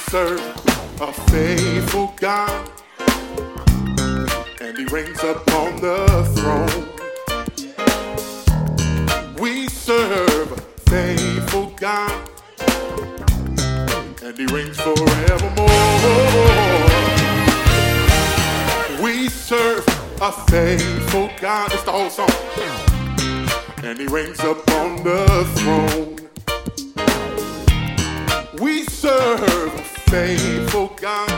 serve a faithful God, and He reigns upon the throne. We serve a faithful God, and He reigns forevermore. We serve a faithful God. It's the whole song. And He reigns upon the throne. We serve a faithful God,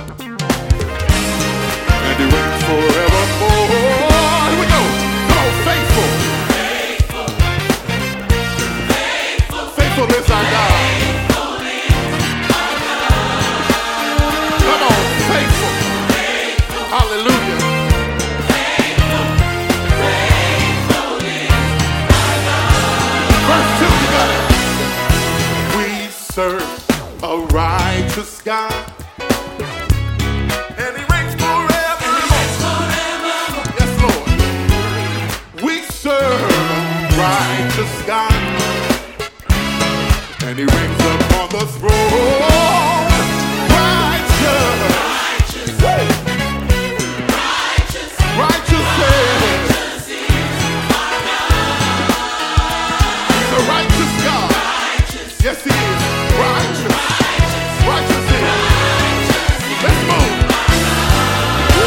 and He reigns forevermore. Here we go. Come on, faithful. Faithful is our God. Come on, faithful. Hallelujah. Verse 2, you got it. We serve a righteous God, and He reigns forever. Yes, Lord. We serve a righteous God, and He reigns upon the throne. Righteous. Righteous. He's a righteous God. Yes, He is. Righteous. Righteous is. Let's move. Oh,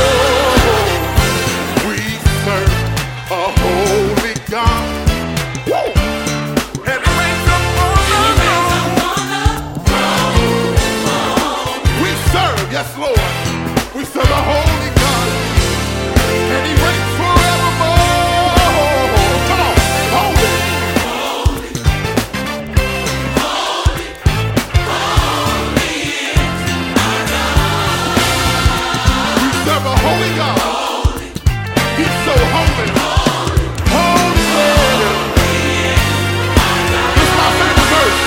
we serve a holy God. Woo. And He reigns upon the throne. We serve, yes, Lord. We serve a holy God, and He reigns forevermore. Come on, holy. Serve a holy God. He's so holy. Holy. This is my favorite verse.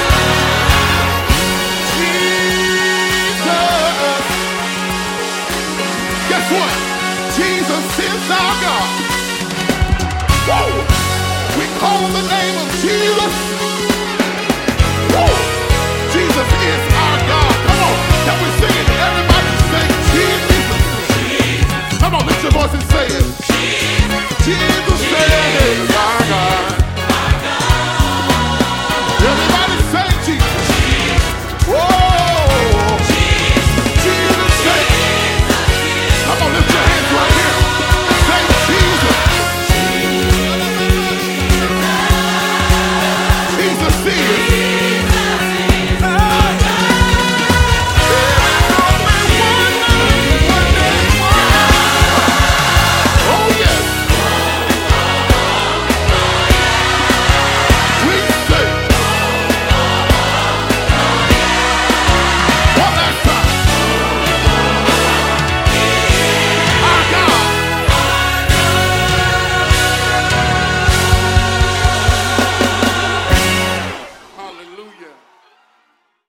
Jesus. Guess what? Jesus is our God. Whoa. We call on the name of Jesus.